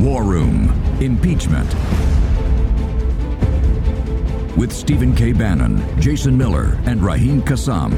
War Room: Impeachment. With Stephen K. Bannon, Jason Miller, and Raheem Kassam.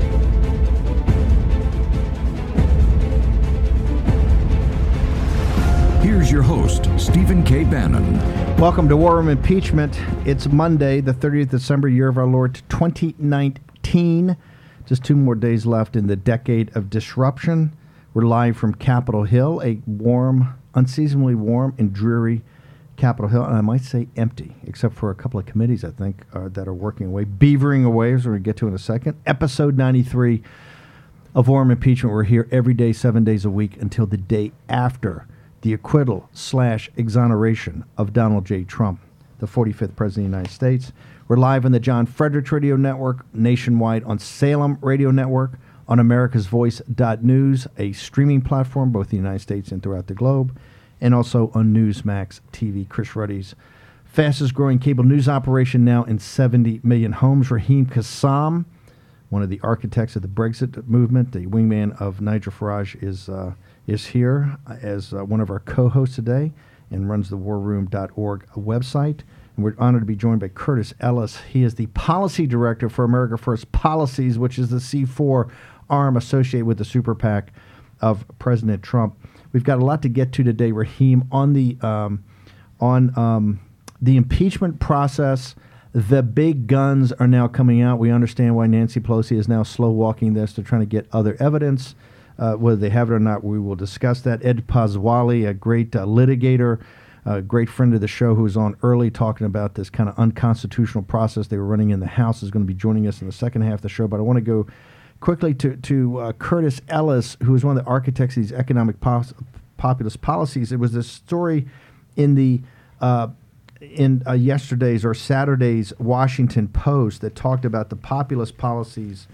Here's your host, Stephen K. Bannon. Welcome to War Room Impeachment. It's Monday, the 30th December, year of our Lord 2019. Just 2 more days left in the decade of disruption. We're live from Capitol Hill, a warm, unseasonably warm and dreary Capitol Hill, and I might say empty, except for a couple of committees, I think, that are working away, beavering away, as we're going to get to in a second. Episode 93 of War Room Impeachment. We're here every day, 7 days a week, until the day after the acquittal/exoneration of Donald J. Trump, the 45th President of the United States. We're live on the John Fredericks Radio Network, nationwide on Salem Radio Network, on AmericasVoice.news, a streaming platform both in the United States and throughout the globe, and also on Newsmax TV, Chris Ruddy's fastest growing cable news operation now in 70 million homes. Raheem Kassam, one of the architects of the Brexit movement, the wingman of Nigel Farage, is here as one of our co-hosts today and runs the warroom.org website. And we're honored to be joined by Curtis Ellis. He is the policy director for America First Policies, which is the C4 arm associated with the super PAC of President Trump. We've got a lot to get to today, Raheem, on the impeachment process. The big guns are now coming out. We understand why Nancy Pelosi is now slow-walking this. They're trying to get other evidence. Whether they have it or not, we will discuss that. Ed Pasquale, a great litigator, a great friend of the show who was on early talking about this kind of unconstitutional process they were running in the House, is going to be joining us in the second half of the show. But I want to go quickly to Curtis Ellis, who is one of the architects of these economic populist policies. It was this story in the yesterday's or Saturday's Washington Post that talked about the populist policies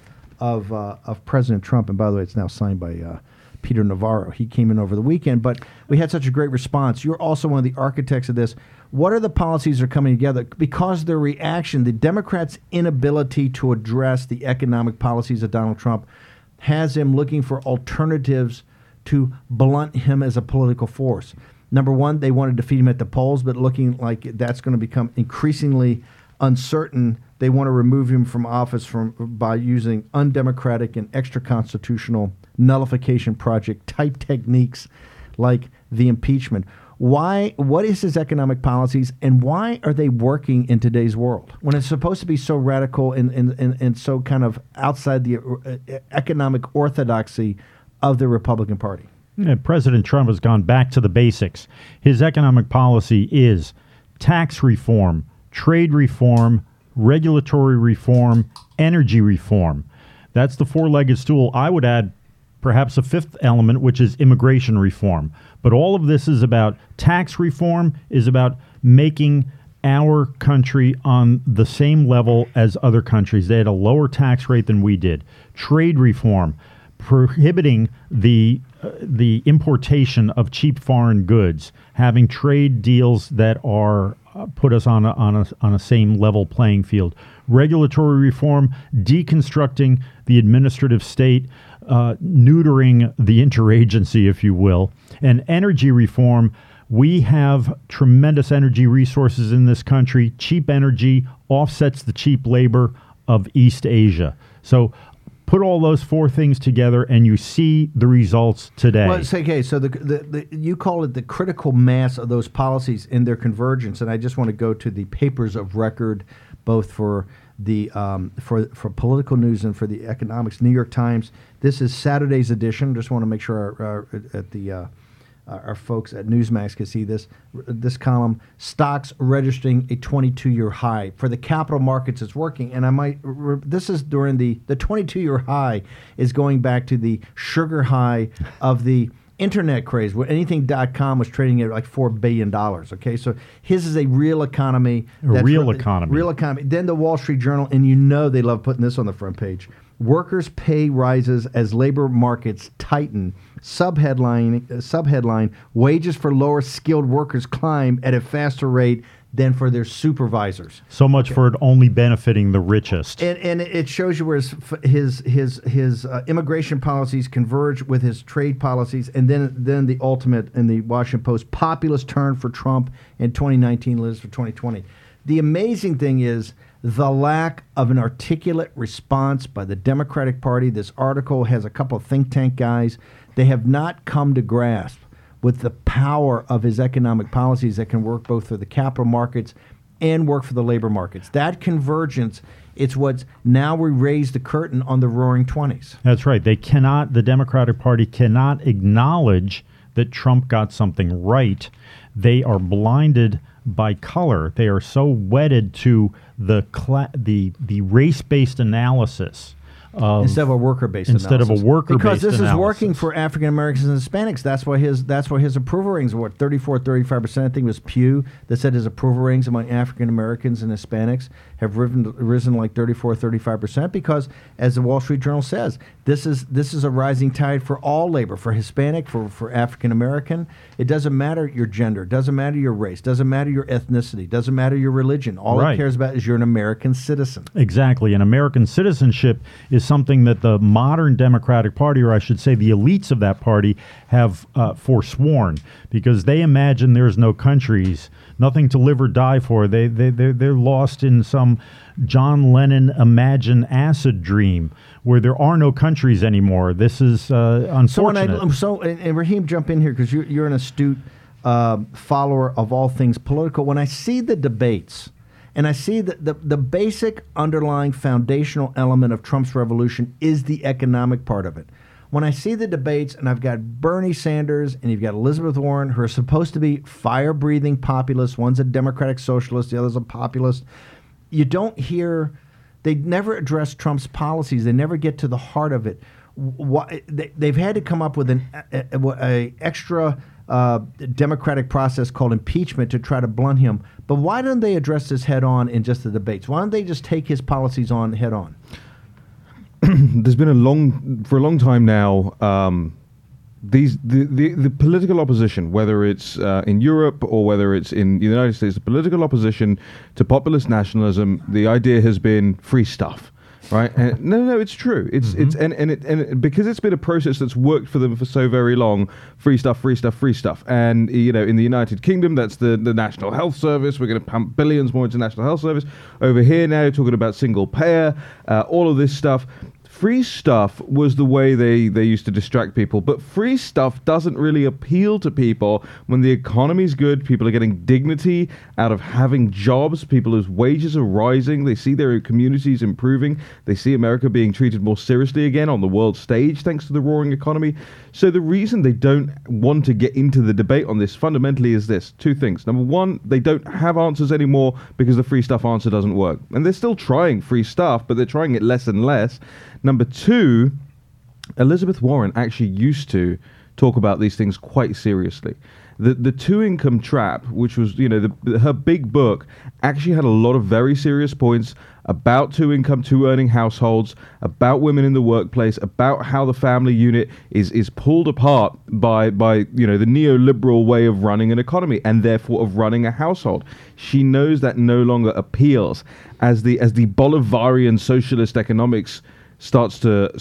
of President Trump. And by the way, it's now signed by Peter Navarro. He came in over the weekend, but we had such a great response. You're also one of the architects of this. What are the policies that are coming together? Because their reaction, the Democrats' inability to address the economic policies of Donald Trump has him looking for alternatives to blunt him as a political force. Number one, they want to defeat him at the polls, but looking like that's going to become increasingly uncertain. They want to remove him from office by using undemocratic and extra-constitutional nullification project type techniques like the impeachment. Why? What is his economic policies, and why are they working in today's world when it's supposed to be so radical and so kind of outside the economic orthodoxy of the Republican Party? Yeah, President Trump has gone back to the basics. His economic policy is tax reform, trade reform, regulatory reform, energy reform. That's the four-legged stool. I would add perhaps a fifth element, which is immigration reform. But all of this is about tax reform, is about making our country on the same level as other countries. They had a lower tax rate than we did. Trade reform, prohibiting the importation of cheap foreign goods, having trade deals that are put us on a same level playing field. Regulatory reform, deconstructing the administrative state, neutering the interagency, if you will. And energy reform, we have tremendous energy resources in this country. Cheap energy offsets the cheap labor of East Asia. So put all those four things together, and you see the results today. Well, it's okay. So you call it the critical mass of those policies in their convergence, and I just want to go to the papers of record, both for the for political news and for the economics. New York Times. This is Saturday's edition. Just want to make sure our folks at Newsmax can see this column. Stocks registering a 22-year high. For the capital markets, it's working. And this is during the 22-year high is going back to the sugar high of the internet craze, where anything.com was trading at like $4 billion. Okay, so his is a real economy. Real economy. Then the Wall Street Journal, and they love putting this on the front page. Workers' pay rises as labor markets tighten. Subheadline, wages for lower skilled workers climb at a faster rate than for their supervisors. So much for it only benefiting the richest. And it shows you where his immigration policies converge with his trade policies, and then the ultimate in the Washington Post, populist turn for Trump in 2019 lives for 2020. The amazing thing is the lack of an articulate response by the Democratic Party. This article has a couple of think tank guys. They have not come to grasp with the power of his economic policies that can work both for the capital markets and work for the labor markets. That convergence, it's what's now we raise the curtain on the roaring 20s. That's right. The Democratic Party cannot acknowledge that Trump got something right. They are blinded by color. They are so wedded to the race-based analysis. Instead of a worker-based analysis. Because this is working for African Americans and Hispanics. That's why his approval ratings are 34, 35%. I think it was Pew that said his approval ratings among African Americans and Hispanics have risen like 34, 35%, because, as the Wall Street Journal says, this is a rising tide for all labor, for Hispanic, for African American. It doesn't matter your gender, doesn't matter your race, doesn't matter your ethnicity, doesn't matter your religion. All it cares about is you're an American citizen. Exactly. And American citizenship is something that the modern Democratic Party, or I should say the elites of that party, have forsworn, because they imagine there's no countries, nothing to live or die for. They're lost in some John Lennon imagined acid dream where there are no countries anymore. This is unfortunate. And Raheem, jump in here, because you're an astute follower of all things political. When I see the debates, and I see that the basic underlying foundational element of Trump's revolution is the economic part of it. When I see the debates, and I've got Bernie Sanders and you've got Elizabeth Warren, who are supposed to be fire-breathing populists, one's a Democratic socialist, the other's a populist, you don't hear, they never address Trump's policies. They never get to the heart of it. They've had to come up with an extra democratic process called impeachment to try to blunt him. But why don't they address this head on in just the debates? Why don't they just take his policies on head on? There's been for a long time now, the political opposition, whether it's in Europe or whether it's in the United States, the political opposition to populist nationalism, the idea has been free stuff. Right? And no, it's true. It's because it's been a process that's worked for them for so very long. Free stuff, free stuff, free stuff. And in the United Kingdom, that's the National Health Service. We're going to pump billions more into National Health Service. Over here now, talking about single payer, all of this stuff. Free stuff was the way they used to distract people, but free stuff doesn't really appeal to people when the economy's good. People are getting dignity out of having jobs, people whose wages are rising, they see their communities improving, they see America being treated more seriously again on the world stage thanks to the roaring economy. So the reason they don't want to get into the debate on this fundamentally is this: two things. Number one, they don't have answers anymore because the free stuff answer doesn't work. And they're still trying free stuff, but they're trying it less and less. Number two, Elizabeth Warren actually used to talk about these things quite seriously. The two-income trap, which was, her big book, actually had a lot of very serious points about two-income, two-earning households, about women in the workplace, about how the family unit is pulled apart by the neoliberal way of running an economy and therefore of running a household. She knows that no longer appeals as the Bolivarian socialist economics starts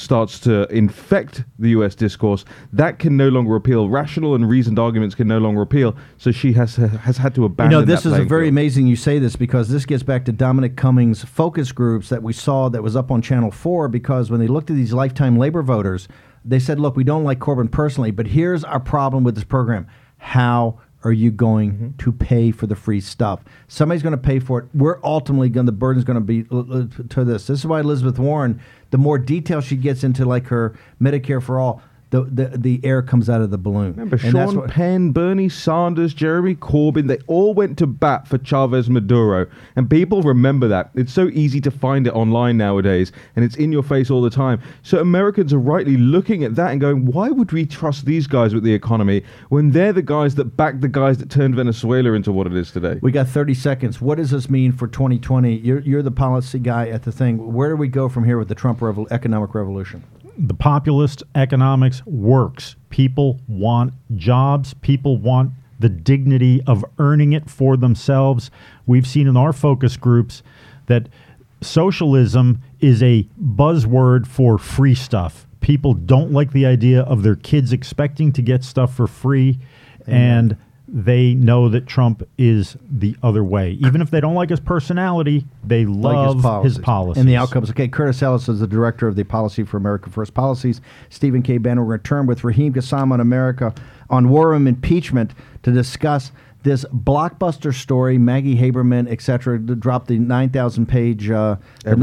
to infect the U.S. discourse. That can no longer appeal. Rational and reasoned arguments can no longer appeal. So she has had to abandon. This is very field. amazing you say this, because this gets back to Dominic Cummings' focus groups that we saw that was up on Channel 4. Because when they looked at these lifetime labor voters, they said, "Look, we don't like Corbyn personally, but here's our problem with this program: how are you going to pay for the free stuff? Somebody's going to pay for it. We're ultimately the burden's going to be to this." This is why Elizabeth Warren, the more detail she gets into, like her Medicare for all, the air comes out of the balloon. Remember, Sean Penn, Bernie Sanders, Jeremy Corbyn, they all went to bat for Chavez Maduro. And people remember that. It's so easy to find it online nowadays, and it's in your face all the time. So Americans are rightly looking at that and going, why would we trust these guys with the economy when they're the guys that backed the guys that turned Venezuela into what it is today? We got 30 seconds. What does this mean for 2020? You're the policy guy at the thing. Where do we go from here with the Trump economic revolution? The populist economics works. People want jobs. People want the dignity of earning it for themselves. We've seen in our focus groups that socialism is a buzzword for free stuff. People don't like the idea of their kids expecting to get stuff for free, and they know that Trump is the other way. Even if they don't like his personality, they love his policies. And the outcomes. Okay, Curtis Ellis is the director of the Policy for America First Policies. Stephen K. Bannon will return with Raheem Kassam on America on War Room Impeachment to discuss this blockbuster story. Maggie Haberman, etc., dropped the 9,000-page, the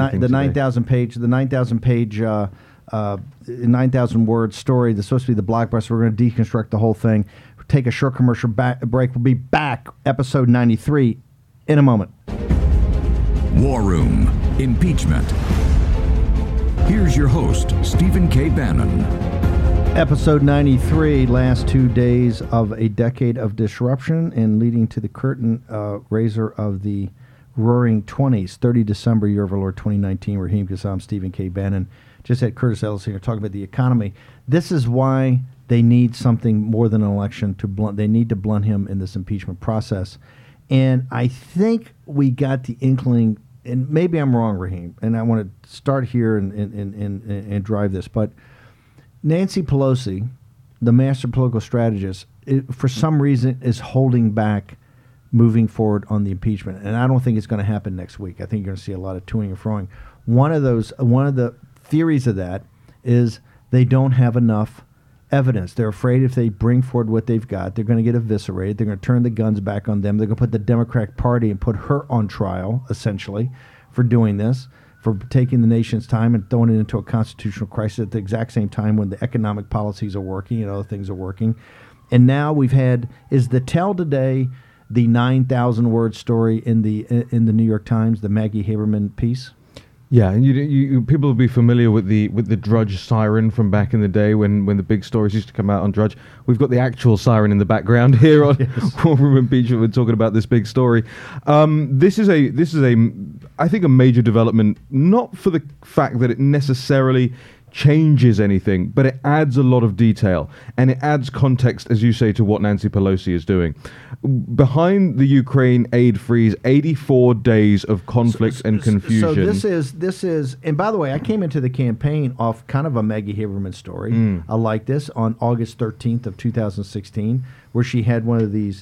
9,000-word story that's supposed to be the blockbuster. We're going to deconstruct the whole thing. Take a short commercial break. We'll be back, episode 93, in a moment. War Room Impeachment. Here's your host, Stephen K. Bannon. Episode 93, last 2 days of a decade of disruption and leading to the curtain raiser of the Roaring 20s, 30 December, year of our Lord 2019. Raheem Kassam, Stephen K. Bannon. Just had Curtis Ellis here talking about the economy. This is why they need something more than an election to blunt. They need to blunt him in this impeachment process. And I think we got the inkling, and maybe I'm wrong, Raheem, and I want to start here and drive this, but Nancy Pelosi, the master political strategist, for some reason is holding back moving forward on the impeachment. And I don't think it's going to happen next week. I think you're going to see a lot of toing and froing. One of the theories of that is they don't have enough evidence. They're afraid if they bring forward what they've got, they're going to get eviscerated. They're going to turn the guns back on them. They're going to put the Democratic Party and put her on trial, essentially, for doing this, for taking the nation's time and throwing it into a constitutional crisis at the exact same time when the economic policies are working and other things are working. And now we've had, is the tell today the 9,000-word story in the New York Times, the Maggie Haberman piece? Yeah, and you people will be familiar with the Drudge siren from back in the day when the big stories used to come out on Drudge. We've got the actual siren in the background here on War Room Impeachment. We're talking about this big story. This is a I think a major development, not for the fact that it necessarily changes anything, but it adds a lot of detail and it adds context, as you say, to what Nancy Pelosi is doing. Behind the Ukraine aid freeze, 84 days of conflict and confusion. So this is, and by the way, I came into the campaign off kind of a Maggie Haberman story. I like this on August 13th of 2016, where she had one of these,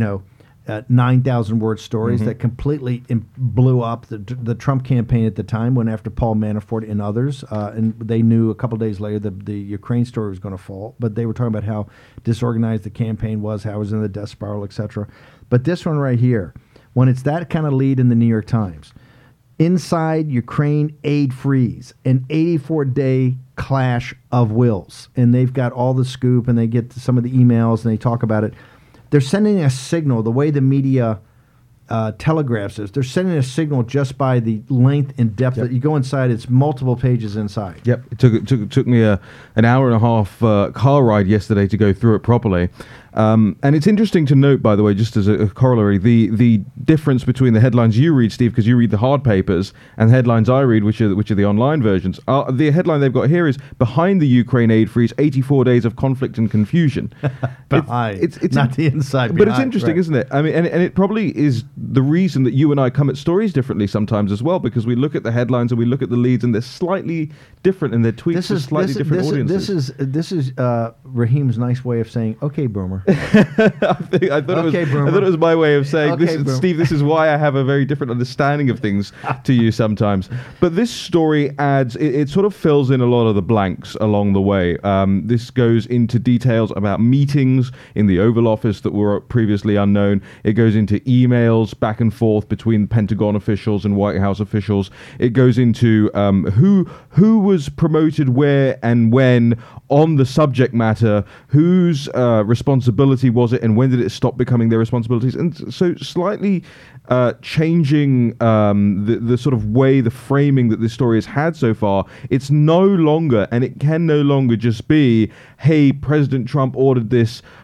9,000-word stories that completely blew up. The Trump campaign at the time went after Paul Manafort and others, and they knew a couple days later that the Ukraine story was going to fall, but they were talking about how disorganized the campaign was, how it was in the death spiral, etc. But this one right here, when it's that kind of lead in the New York Times, inside Ukraine aid freeze, an 84-day clash of wills, and they've got all the scoop, and they get some of the emails, and they talk about it. They're sending a signal, the way the media telegraphs this, they're sending a signal just by the length and depth that you go inside. It's multiple pages inside. Yep. It took me an hour and a half car ride yesterday to go through it properly. And it's interesting to note, by the way, just as a corollary, the difference between the headlines you read, Steve, because you read the hard papers, and the headlines I read, which are the online versions. The headline they've got here is "Behind the Ukraine aid freeze: 84 days of conflict and confusion." It's not the inside. But it's interesting, isn't it? I mean, and it probably is the reason that you and I come at stories differently sometimes as well, because we look at the headlines and we look at the leads, and they're slightly different, and their tweets are slightly different audiences. This is Raheem's nice way of saying, "Okay, Boomer." I thought it was my way of saying, Steve, this is why I have a very different understanding of things to you sometimes. But this story adds, it sort of fills in a lot of the blanks along the way. This goes into details about meetings in the Oval Office that were previously unknown. It goes into emails back and forth between Pentagon officials and White House officials. It goes into who was promoted where and when on the subject matter, whose responsibility was it, and when did it stop becoming their responsibilities? And so slightly changing the sort of way, the framing that this story has had so far. It's no longer, and it can no longer just be, hey, President Trump ordered this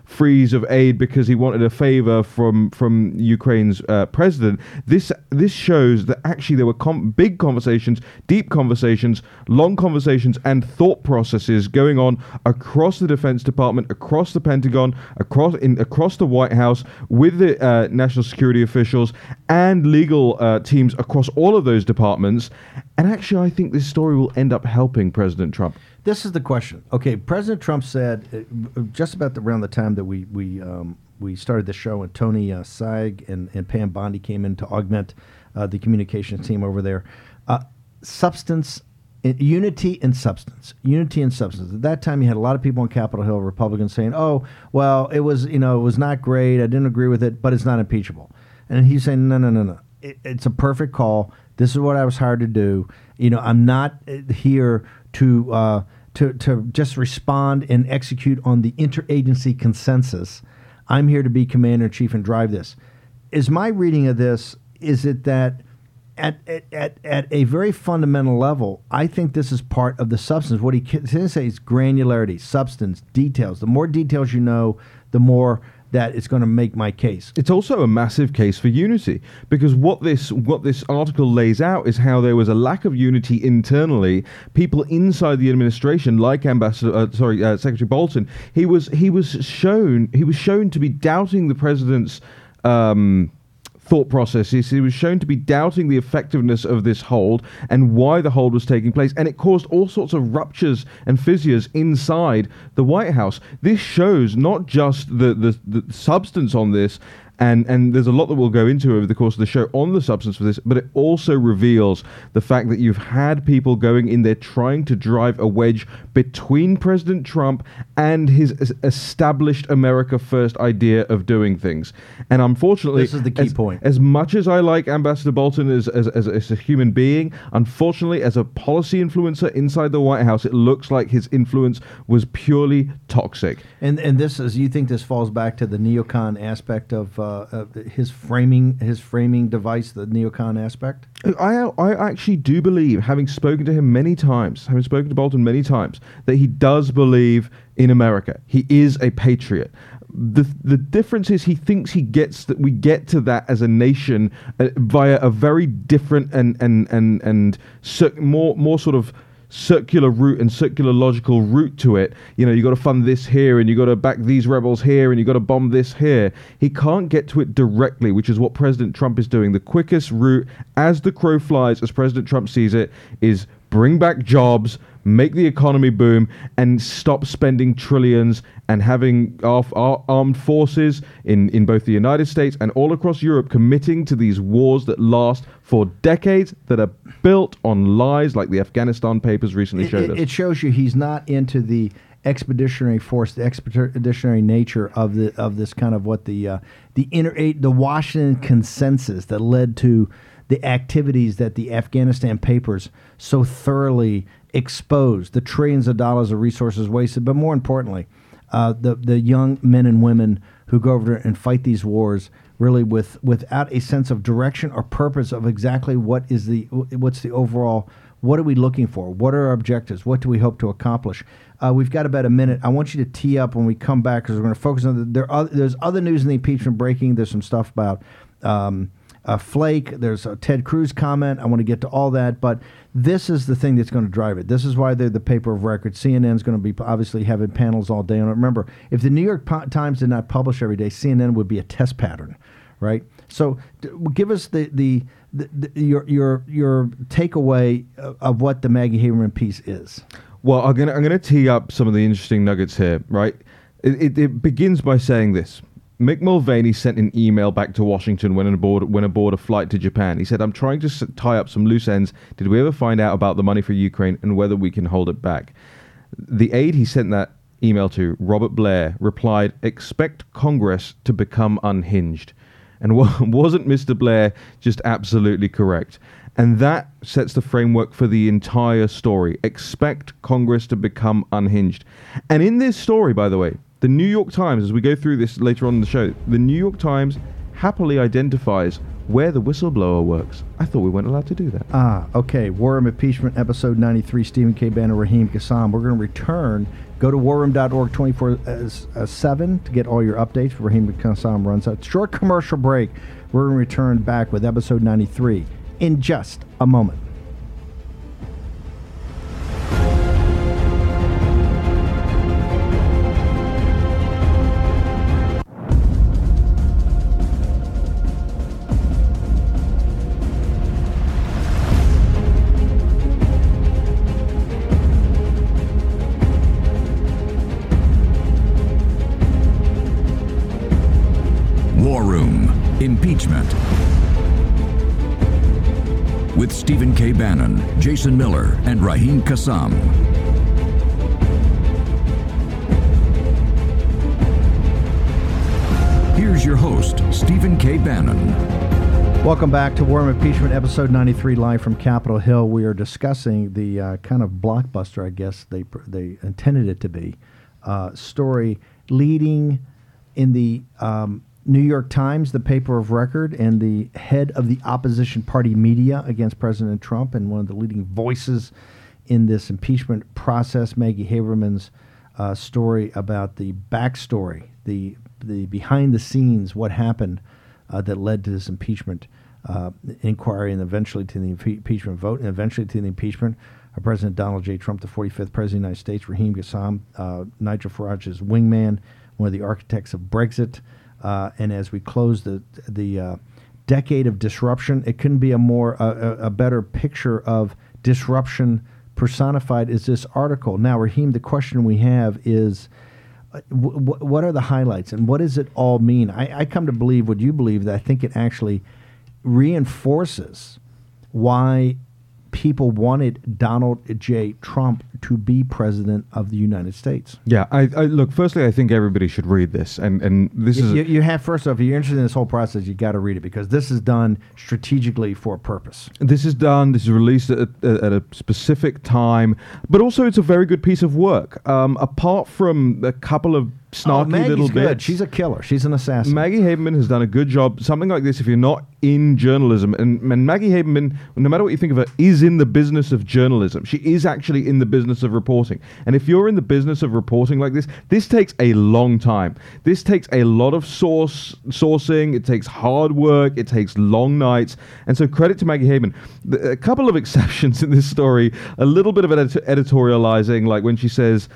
freeze of aid because he wanted a favor from Ukraine's president. This shows that actually there were big conversations, deep conversations, long conversations, and thought processes going on across the Defense Department, across the Pentagon, across the White House, with the national security officials and legal teams across all of those departments. And actually, I think this story will end up helping President Trump. This is the question. Okay, President Trump said just about around the time that we started the show, and Tony Saig and Pam Bondi came in to augment the communications team over there. Unity and substance. At that time, you had a lot of people on Capitol Hill, Republicans, saying, "Oh, well, it was not great. I didn't agree with it, but it's not impeachable." And he's saying, "No. It's a perfect call. This is what I was hired to do. I'm not here to just respond and execute on the interagency consensus. I'm here to be commander-in-chief and drive this." Is my reading of this, is it that at a very fundamental level, I think this is part of the substance. What he can say is granularity, substance, details. The more details you know, the more that it's going to make my case. It's also a massive case for unity, because what this article lays out is how there was a lack of unity internally. People inside the administration, like Secretary Bolton, he was shown to be doubting the president's thought processes. He was shown to be doubting the effectiveness of this hold and why the hold was taking place, and it caused all sorts of ruptures and fissures inside the White House. This shows not just the substance on this, and there's a lot that we'll go into over the course of the show on the substance of this, but it also reveals the fact that you've had people going in there trying to drive a wedge between President Trump and his established America First idea of doing things. And unfortunately, this is the key point. As much as I like Ambassador Bolton as a human being, unfortunately, as a policy influencer inside the White House, it looks like his influence was purely toxic. And this is, you think this falls back to the neocon aspect of his framing device, the neocon aspect? I actually do believe, having spoken to him many times, having spoken to Bolton many times, that he does believe in America. He is a patriot. The difference is he thinks we get to that as a nation via a very different and more sort of circular route and circular logical route to it. You got to fund this here, and you got to back these rebels here, and you got to bomb this here. He can't get to it directly, which is what President Trump is doing. The quickest route, as the crow flies, as President Trump sees it, is bring back jobs, make the economy boom, and stop spending trillions and having our armed forces in both the United States and all across Europe committing to these wars that last for decades, that are built on lies like the Afghanistan papers recently showed us. It shows you he's not into the expeditionary force, the expeditionary nature of this kind of what the Washington consensus that led to the activities that the Afghanistan papers so thoroughly exposed, the trillions of dollars of resources wasted, but more importantly, the young men and women who go over there and fight these wars really without a sense of direction or purpose of exactly what's the overall, what are we looking for? What are our objectives? What do we hope to accomplish? We've got about a minute. I want you to tee up when we come back, because we're going to focus on there's other news in the impeachment breaking. There's some stuff about Flake. There's a Ted Cruz comment. I want to get to all that, but this is the thing that's going to drive it. This is why they're the paper of record. CNN is going to be obviously having panels all day on it. Remember, if the New York Times did not publish every day, CNN would be a test pattern, right? So give us your takeaway of what the Maggie Haberman piece is. Well, I'm gonna tee up some of the interesting nuggets here, right? It begins by saying this. Mick Mulvaney sent an email back to Washington when aboard a flight to Japan. He said, "I'm trying to tie up some loose ends. Did we ever find out about the money for Ukraine and whether we can hold it back?" The aide he sent that email to, Robert Blair, replied, "Expect Congress to become unhinged." And wasn't Mr. Blair just absolutely correct? And that sets the framework for the entire story. Expect Congress to become unhinged. And in this story, by the way, the New York Times, as we go through this later on in the show, the New York Times happily identifies where the whistleblower works. I thought we weren't allowed to do that. Okay. War Room Impeachment, episode 93, Stephen K. Bannon, Raheem Kassam. We're going to return. Go to warroom.org 24/7 to get all your updates. Raheem Kassam runs out. Short commercial break. We're going to return back with episode 93 in just a moment. War Room Impeachment with Stephen K. Bannon, Jason Miller, and Raheem Kassam. Here's your host, Stephen K. Bannon. Welcome back to War Room Impeachment, episode 93, live from Capitol Hill. We are discussing the kind of blockbuster, I guess they intended it to be, story leading in the New York Times, the paper of record, and the head of the opposition party media against President Trump, and one of the leading voices in this impeachment process, Maggie Haberman's story about the backstory, the behind the scenes, what happened that led to this impeachment inquiry, and eventually to the impeachment vote, and eventually to the impeachment of President Donald J. Trump, the 45th President of the United States. Raheem Kassam, Nigel Farage's wingman, one of the architects of Brexit. And as we close the decade of disruption, it couldn't be a better picture of disruption personified as this article. Now, Raheem, the question we have is, what are the highlights, and what does it all mean? I come to believe what you believe, that I think it actually reinforces why people wanted Donald J. Trump to be president of the United States. Yeah, I look, firstly, I think everybody should read this. And this is... You have, first off, if you're interested in this whole process, you got to read it, because this is done strategically for a purpose. This is released at a specific time, but also it's a very good piece of work. Apart from a couple of snarky Maggie's little good. bits. She's a killer. She's an assassin. Maggie Haberman has done a good job. Something like this, if you're not in journalism, and Maggie Haberman, no matter what you think of her, is in the business of journalism. She is actually in the business of reporting. And if you're in the business of reporting like this takes a long time. This takes a lot of sourcing. It takes hard work. It takes long nights. And so credit to Maggie Haberman. A couple of exceptions in this story, a little bit of editorializing, like when she says,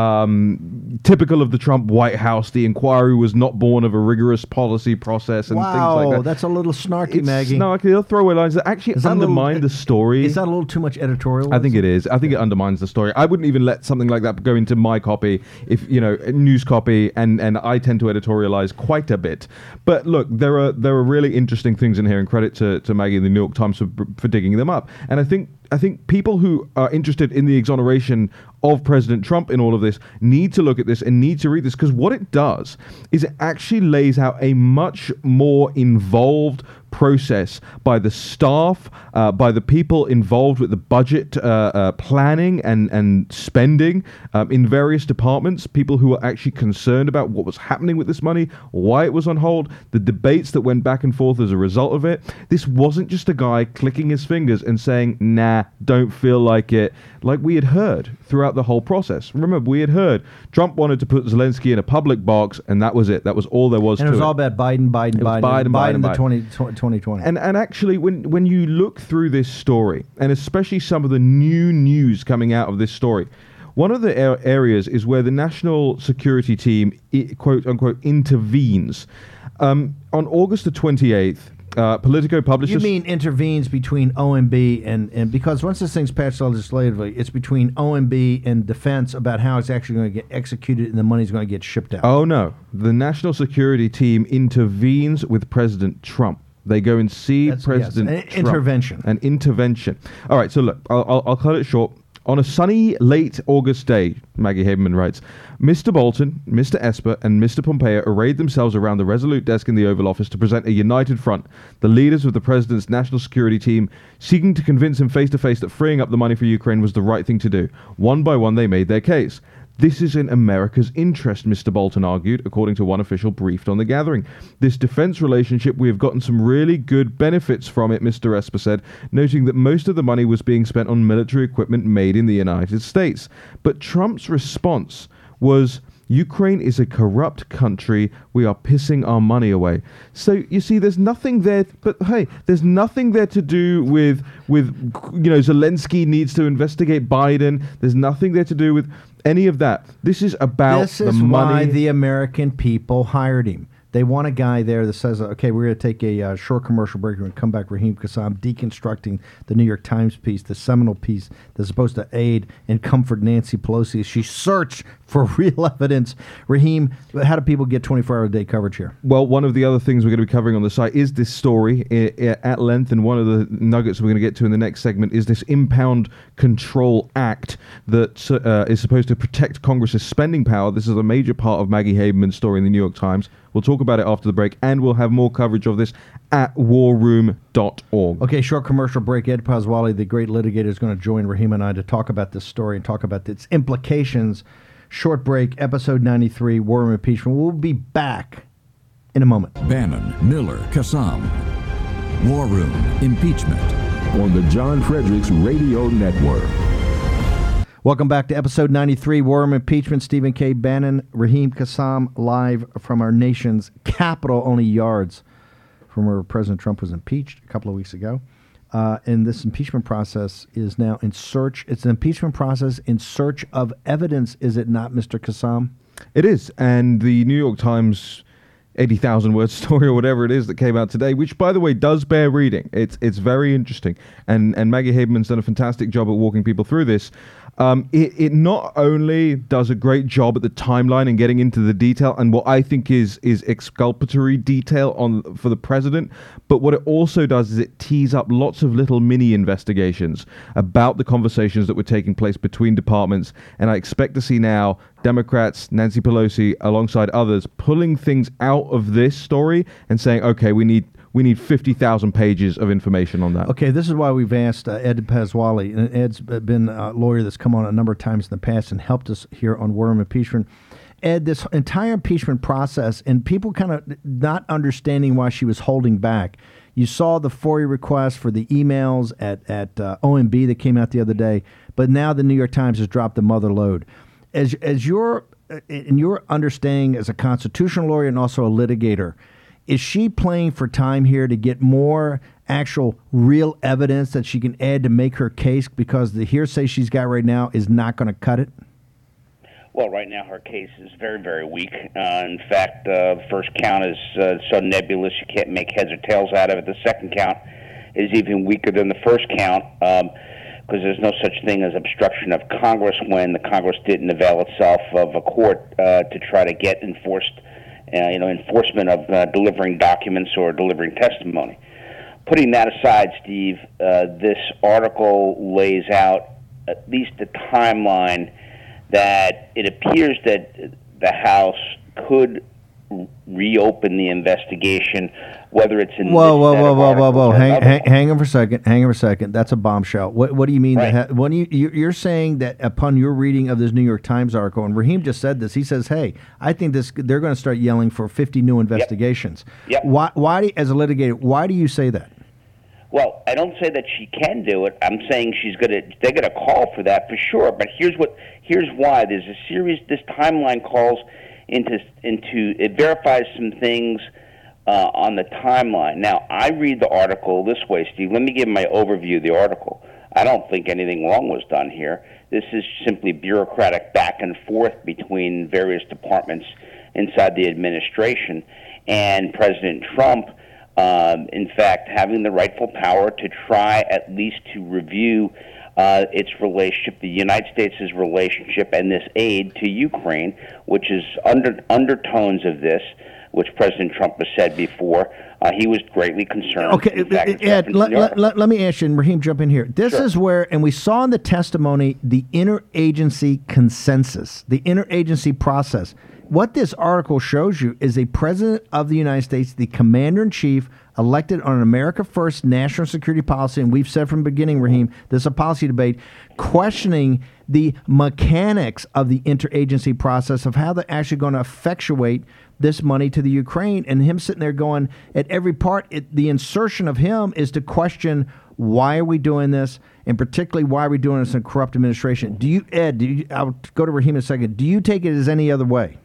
typical of the Trump White House, the inquiry was not born of a rigorous policy process and things like that. That's a little snarky, It's Maggie. snarky. They'll throw away lines that actually undermine the story. Is that a little too much editorial? I think it is. I think it undermines the story. I wouldn't even let something like that go into my copy, if news copy, and I tend to editorialize quite a bit. But look, there are really interesting things in here, and credit to Maggie and the New York Times for digging them up. And I think people who are interested in the exoneration of President Trump in all of this need to look at this and need to read this, because what it does is it actually lays out a much more involved process by the staff, by the people involved with the budget planning and spending in various departments, people who are actually concerned about what was happening with this money, why it was on hold, the debates that went back and forth as a result of it. This wasn't just a guy clicking his fingers and saying, nah, don't feel like it, like we had heard throughout the whole process. Remember, we had heard Trump wanted to put Zelensky in a public box, and that was it. That was all there was to it. And it was all about Biden, the 2020. And actually, when you look through this story, and especially some of the new news coming out of this story, one of the areas is where the National Security Team, quote unquote, intervenes. On August the 28th, Politico published... You mean intervenes between OMB and because once this thing's passed legislatively, it's between OMB and defense about how it's actually going to get executed and the money's going to get shipped out. Oh, no. The National Security Team intervenes with President Trump. They go and see President Trump. Intervention. An intervention. All right, so look, I'll cut it short. On a sunny, late August day, Maggie Haberman writes, Mr. Bolton, Mr. Esper, and Mr. Pompeo arrayed themselves around the Resolute desk in the Oval Office to present a united front, the leaders of the president's national security team, seeking to convince him face-to-face that freeing up the money for Ukraine was the right thing to do. One by one, they made their case. This is in America's interest, Mr. Bolton argued, according to one official briefed on the gathering. This defense relationship, we have gotten some really good benefits from it, Mr. Esper said, noting that most of the money was being spent on military equipment made in the United States. But Trump's response was, Ukraine is a corrupt country. We are pissing our money away. So you see, there's nothing there. But hey, there's nothing there to do with Zelensky needs to investigate Biden. There's nothing there to do with any of that. This is about this the is money. why the American people hired him. They want a guy there that says, okay, we're going to take a short commercial break. We're going to come back, Raheem Kassam, deconstructing the New York Times piece, the seminal piece that's supposed to aid and comfort Nancy Pelosi as she searched for real evidence. Raheem, how do people get 24-hour-a-day coverage here? Well, one of the other things we're going to be covering on the site is this story at length, and one of the nuggets we're going to get to in the next segment is this Impound Control Act that is supposed to protect Congress's spending power. This is a major part of Maggie Haberman's story in the New York Times. We'll talk about it after the break, and we'll have more coverage of this at warroom.org. Okay, short commercial break. Ed Pasquale, the great litigator, is going to join Raheem and I to talk about this story and talk about its implications. Short break, episode 93, War Room Impeachment. We'll be back in a moment. Bannon, Miller, Kassam. War Room Impeachment. On the John Fredericks Radio Network. Welcome back to episode 93, War Room Impeachment. Stephen K. Bannon, Raheem Kassam, live from our nation's capital, only yards from where President Trump was impeached a couple of weeks ago. And this impeachment process is now in search. It's an impeachment process in search of evidence, is it not, Mr. Kassam? It is. And the New York Times 80,000 word story or whatever it is that came out today, which, by the way, does bear reading. It's very interesting. And Maggie Haberman's done a fantastic job at walking people through this. It not only does a great job at the timeline and getting into the detail and what I think is exculpatory detail for the president, but what it also does is it tees up lots of little mini investigations about the conversations that were taking place between departments. And I expect to see now Democrats, Nancy Pelosi, alongside others, pulling things out of this story and saying, okay, we need 50,000 pages of information on that. Okay, this is why we've asked Ed Pasquale, and Ed's been a lawyer that's come on a number of times in the past and helped us here on War Room Impeachment. Ed, this entire impeachment process, and people kind of not understanding why she was holding back. You saw the FOIA request for the emails at OMB that came out the other day, but now the New York Times has dropped the mother load. As your in your understanding as a constitutional lawyer and also a litigator, is she playing for time here to get more actual real evidence that she can add to make her case because the hearsay she's got right now is not going to cut it? Well, right now her case is very, very weak. In fact, first count is so nebulous you can't make heads or tails out of it. The second count is even weaker than the first count because there's no such thing as obstruction of Congress when the Congress didn't avail itself of a court to try to get enforcement of delivering documents or delivering testimony. Putting that aside, Steve, this article lays out at least a timeline that it appears that the House could reopen the investigation, whether it's in whoa. Hang on for a second. That's a bombshell. What do you mean? Right. You're saying that upon your reading of this New York Times article, and Raheem just said this, he says, hey, I think they're going to start yelling for 50 new investigations. Yep. Why, as a litigator, why do you say that? Well, I don't say that she can do it. I'm saying they're gonna call for that for sure. But here's why. There's a series. This timeline calls into it verifies some things on the timeline. Now, I read the article this way, Steve. Let me give my overview of the article. I don't think anything wrong was done here. This is simply bureaucratic back and forth between various departments inside the administration and President Trump. In fact, having the rightful power to try at least to review its relationship, the United States' relationship, and this aid to Ukraine, which is undertones of this, which President Trump has said before. He was greatly concerned. Okay, Ed, let me ask you, and Raheem, jump in here. This is where, and we saw in the testimony, the interagency consensus, the interagency process. what this article shows you is a president of the United States, the commander-in-chief, elected on an America First national security policy, and we've said from the beginning, Raheem, this is a policy debate, questioning the mechanics of the interagency process of how they're actually going to effectuate this money to the Ukraine, and him sitting there going at every part, the insertion of him is to question why are we doing this, and particularly why are we doing this in a corrupt administration. Do you, Ed, I'll go to Raheem in a second, do you take it as any other way?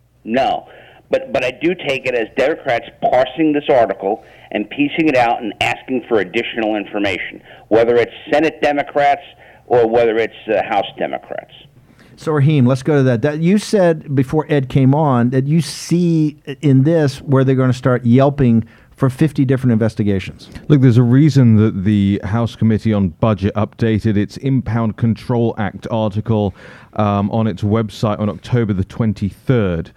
No, but I do take it as Democrats parsing this article and piecing it out and asking for additional information, whether it's Senate Democrats or whether it's House Democrats. So, Raheem, let's go to that. You said before Ed came on that you see in this where they're going to start yelping for 50 different investigations. Look, there's a reason that the House Committee on Budget updated its Impound Control Act article on its website on October the 23rd.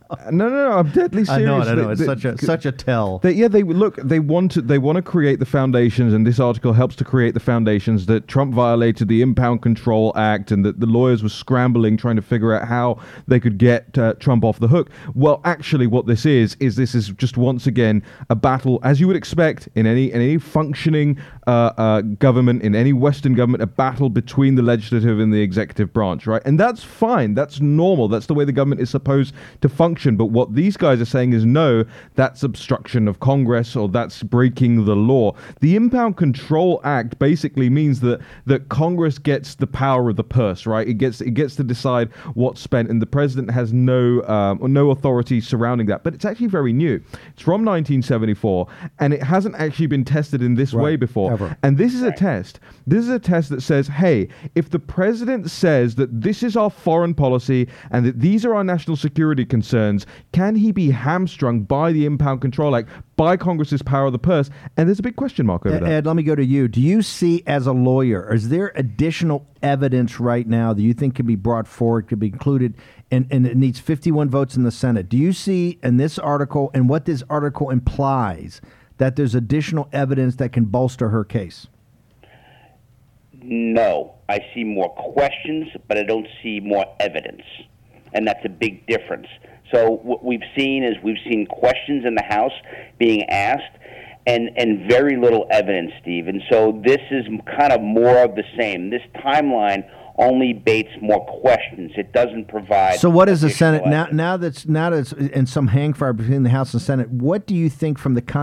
No, I'm deadly serious. I know. It's such a tell. They want to create the foundations, and this article helps to create the foundations that Trump violated the Impound Control Act, and that the lawyers were scrambling trying to figure out how they could get Trump off the hook. Well, actually, what this is just once again a battle, as you would expect in any functioning government, in any Western government, a battle between the legislative and the executive branch, right? And that's fine. That's normal. That's the way the government is supposed to function. But what these guys are saying is, no, that's obstruction of Congress, or that's breaking the law. The Impound Control Act basically means that Congress gets the power of the purse, right? It gets to decide what's spent, and the president has no authority surrounding that. But it's actually very new. It's from 1974, and it hasn't actually been tested in this way before. Ever. And this is a test. This is a test that says, hey, if the president says that this is our foreign policy and that these are our national security concerns, can he be hamstrung by the Impound Control Act, by Congress's power of the purse? And there's a big question mark over there. Ed, let me go to you. Do you see, as a lawyer, is there additional evidence right now that you think could be brought forward, could be included, and it needs 51 votes in the Senate? Do you see in this article and what this article implies that there's additional evidence that can bolster her case? No. I see more questions, but I don't see more evidence. And that's a big difference. So what we've seen questions in the House being asked and very little evidence, Steve. And so this is kind of more of the same. This timeline only baits more questions. It doesn't provide. So what is the Senate now that's in some hangfire between the House and Senate? What do you think from the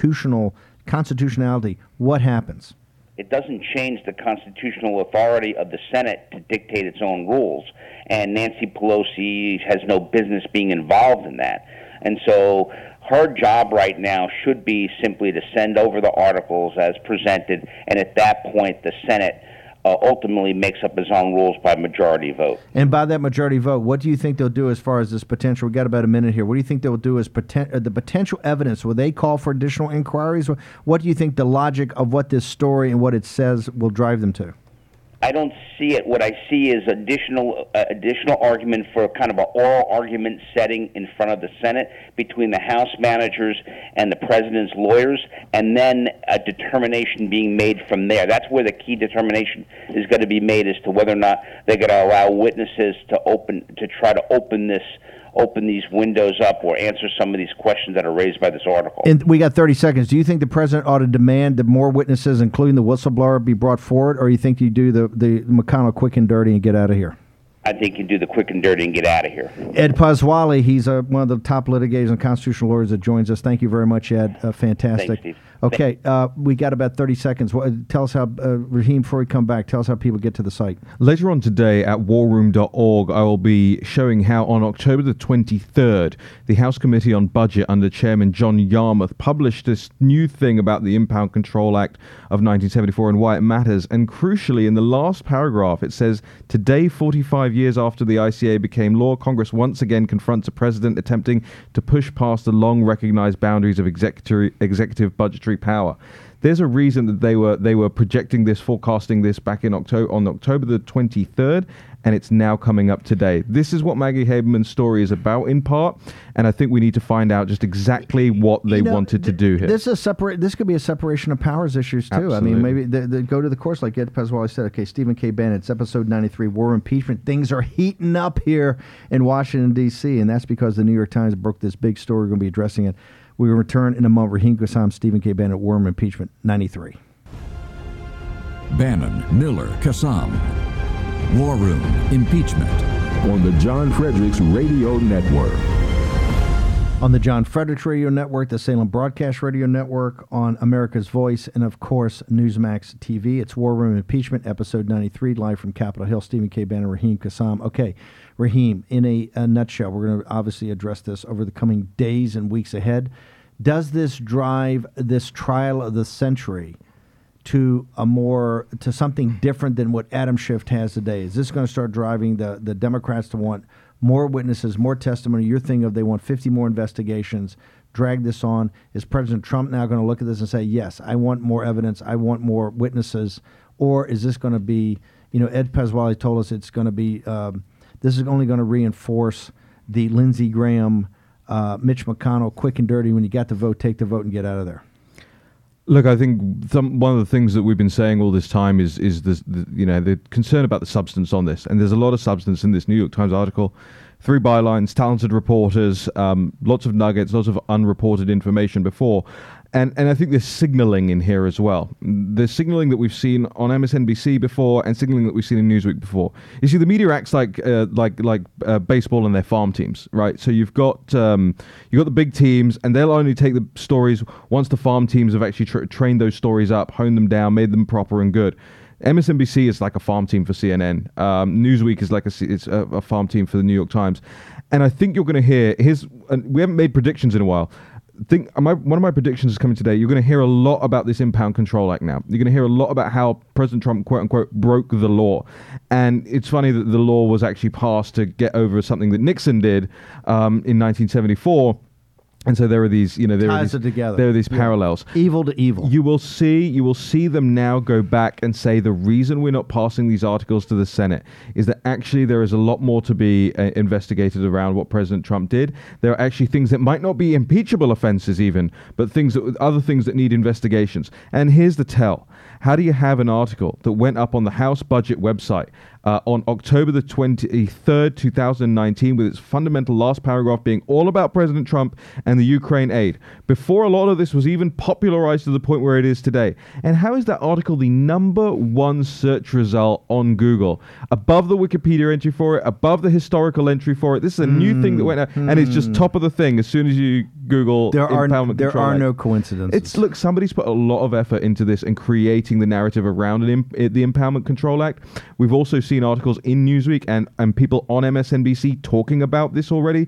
constitutionality? What happens? It doesn't change the constitutional authority of the Senate to dictate its own rules. And Nancy Pelosi has no business being involved in that. And so her job right now should be simply to send over the articles as presented, and at that point the Senate ultimately makes up its own rules by majority vote. And by that majority vote, what do you think they'll do as far as this potential? We've got about a minute here. What do you think they'll do as the potential evidence? Will they call for additional inquiries? What do you think the logic of what this story and what it says will drive them to? I don't see it. What I see is additional argument for kind of an oral argument setting in front of the Senate between the House managers and the president's lawyers, and then a determination being made from there. That's where the key determination is going to be made as to whether or not they're going to allow witnesses to try to open these windows up or answer some of these questions that are raised by this article. And we got 30 seconds. Do you think the president ought to demand that more witnesses, including the whistleblower, be brought forward, or you think you do the McConnell quick and dirty and get out of here? I think you do the quick and dirty and get out of here. Ed Pasquale, he's one of the top litigators and constitutional lawyers that joins us. Thank you very much, Ed. Fantastic. Thanks, Steve. Okay, we got about 30 seconds. Tell us how, Raheem, before we come back, tell us how people get to the site. Later on today at warroom.org, I will be showing how on October the 23rd, the House Committee on Budget under Chairman John Yarmuth published this new thing about the Impound Control Act of 1974 and why it matters. And crucially, in the last paragraph, it says, today, 45 years after the ICA became law, Congress once again confronts a president attempting to push past the long recognized boundaries of executive budgetary military power. There's a reason that they were projecting this, forecasting this back in October the 23rd, and it's now coming up today. This is what Maggie Haberman's story is about in part, and I think we need to find out just exactly what they wanted to do here. This could be a separation of powers issues too. Absolutely. I mean, maybe they go to the course like Ed Peswally said. Okay, Stephen K. Bannon, it's episode 93, War Impeachment. Things are heating up here in Washington, D.C., and that's because the New York Times broke this big story. We're going to be addressing it. We will return in a moment. Raheem Kassam, Stephen K. Bannon, War Room Impeachment, 93. Bannon, Miller, Kassam. War Room Impeachment. On the John Fredericks Radio Network. On the John Fredericks Radio Network, the Salem Broadcast Radio Network, on America's Voice, and of course, Newsmax TV. It's War Room Impeachment, episode 93, live from Capitol Hill. Stephen K. Bannon, Raheem Kassam. Okay, Raheem, in a nutshell, we're going to obviously address this over the coming days and weeks ahead. Does this drive this trial of the century to something different than what Adam Schiff has today? Is this going to start driving the Democrats to want more witnesses, more testimony? You're thinking of they want 50 more investigations, drag this on. Is President Trump now going to look at this and say, yes, I want more evidence, I want more witnesses? Or is this going to be, Ed Peswally told us it's going to be, this is only going to reinforce the Lindsey Graham, Mitch McConnell, quick and dirty, when you got the vote, take the vote and get out of there. Look, I think one of the things that we've been saying all this time is this, the concern about the substance on this. And there's a lot of substance in this New York Times article. 3 bylines, talented reporters, lots of nuggets, lots of unreported information before. And I think there's signaling in here as well. There's signaling that we've seen on MSNBC before, and signaling that we've seen in Newsweek before. You see, the media acts like baseball and their farm teams, right? So you've got the big teams, and they'll only take the stories once the farm teams have actually trained those stories up, honed them down, made them proper and good. MSNBC is like a farm team for CNN. Newsweek is like a farm team for the New York Times. And I think you're going to hear we haven't made predictions in a while. One of my predictions is coming today. You're going to hear a lot about this Impound Control Act now. You're going to hear a lot about how President Trump, quote unquote, broke the law. And it's funny that the law was actually passed to get over something that Nixon did in 1974. And so there are these, there are these parallels. Evil to evil. You will see them now go back and say the reason we're not passing these articles to the Senate is that actually there is a lot more to be investigated around what President Trump did. There are actually things that might not be impeachable offenses even, but other things that need investigations. And here's the tell. How do you have an article that went up on the House budget website on October the 23rd, 2019, with its fundamental last paragraph being all about President Trump and the Ukraine aid, before a lot of this was even popularized to the point where it is today? And how is that article the #1 search result on Google? Above the Wikipedia entry for it, above the historical entry for it. This is a new thing that went out, and it's just top of the thing as soon as you Google Impoundment Control There are Act. no coincidences. Look, somebody's put a lot of effort into this and creating the narrative around the Impoundment Control Act. We've also seen articles in Newsweek and people on MSNBC talking about this already.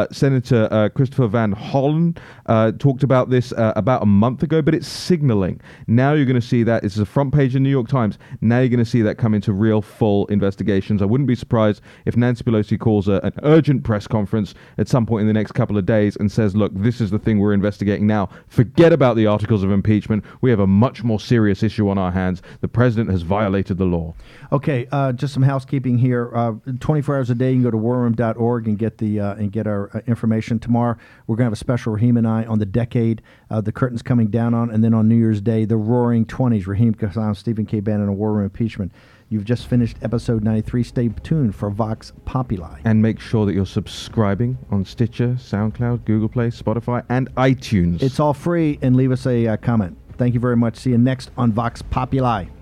Senator Christopher Van Hollen talked about this about a month ago, but it's signaling. Now you're going to see that. It's a front page of New York Times. Now you're going to see that come into real full investigations. I wouldn't be surprised if Nancy Pelosi calls an urgent press conference at some point in the next couple of days and says, look, this is the thing we're investigating now. Forget about the articles of impeachment. We have a much more serious issue on our hands. The president has violated the law. Okay, just some housekeeping here. 24 hours a day, you can go to warroom.org and get our information. Tomorrow, we're going to have a special Raheem and I on the decade, the curtain's coming down on, and then on New Year's Day, the Roaring 20s. Raheem Kassam, Stephen K. Bannon, and War Room Impeachment. You've just finished episode 93. Stay tuned for Vox Populi. And make sure that you're subscribing on Stitcher, SoundCloud, Google Play, Spotify, and iTunes. It's all free, and leave us a comment. Thank you very much. See you next on Vox Populi.